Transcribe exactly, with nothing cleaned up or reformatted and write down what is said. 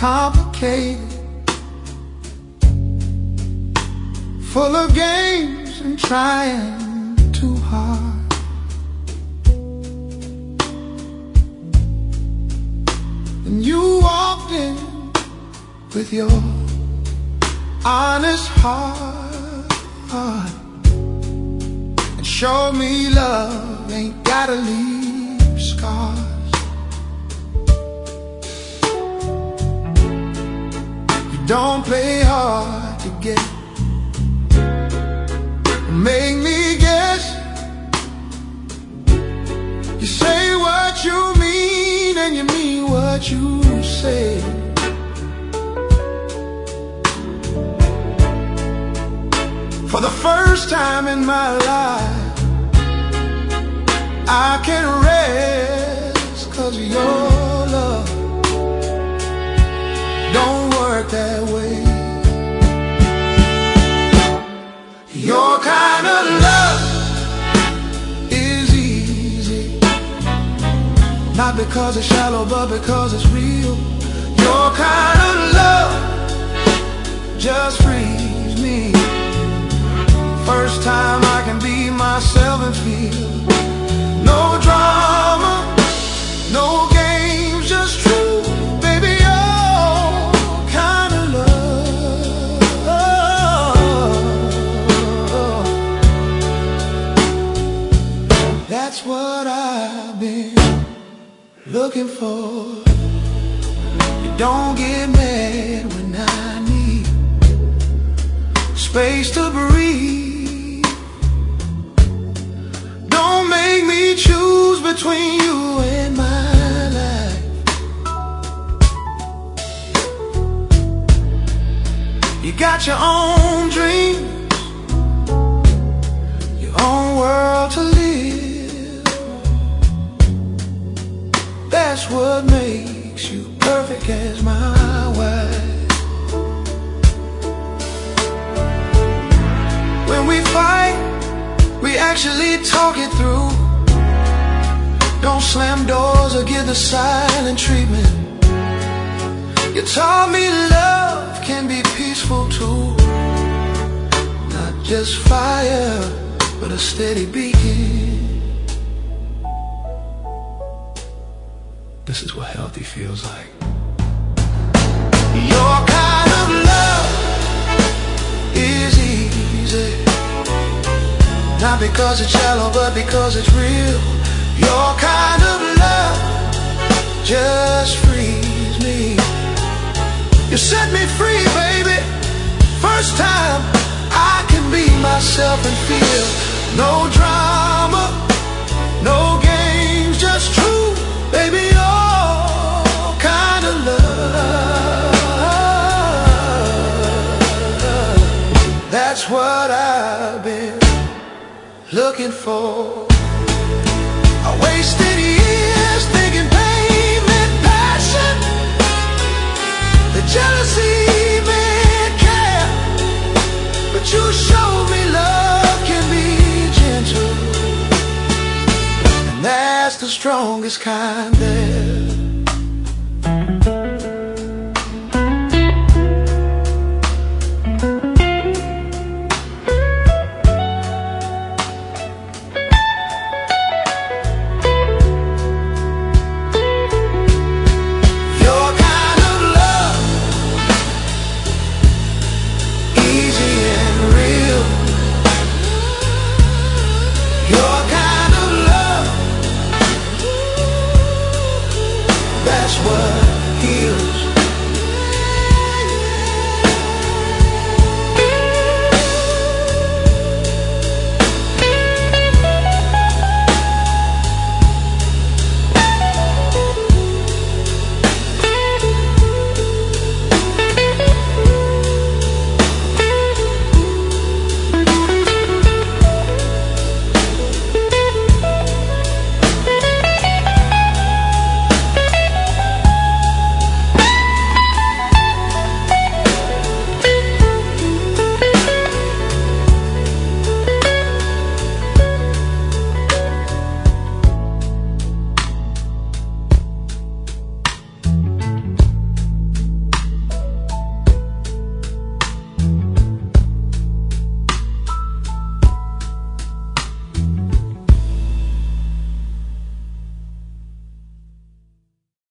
complicated, full of games and trying too hard. And you walked in with your honest heart and showed me love ain't gotta leave scars. You don't play hard to get, make me guess. You say what you mean and you mean what you say. For the first time in my life, I can rest, 'cause your love don't work that way. Your kind of love is easy, not because it's shallow, but because it's real. Your kind of love just frees me. First time I can be myself and feel no drama, no games, just true, baby, your kind of love. That's what I've been looking for. You don't get mad when I need space to breathe. Make me choose between you and my life. You got your own dreams, your own world to live. That's what makes you perfect as my wife. When we fight, we actually talk it through. Don't slam doors or give the silent treatment. You taught me love can be peaceful too, not just fire, but a steady beacon. This is what healthy feels like. Your kind of love is easy, not because it's shallow, but because it's real. Your kind of love just frees me. You set me free, baby. First time I can be myself and feel no drama, no games, just true, baby, your kind of love. That's what I've been looking for. I wasted years thinking pain meant passion, that jealousy meant care, but you showed me love can be gentle, and that's the strongest kind there.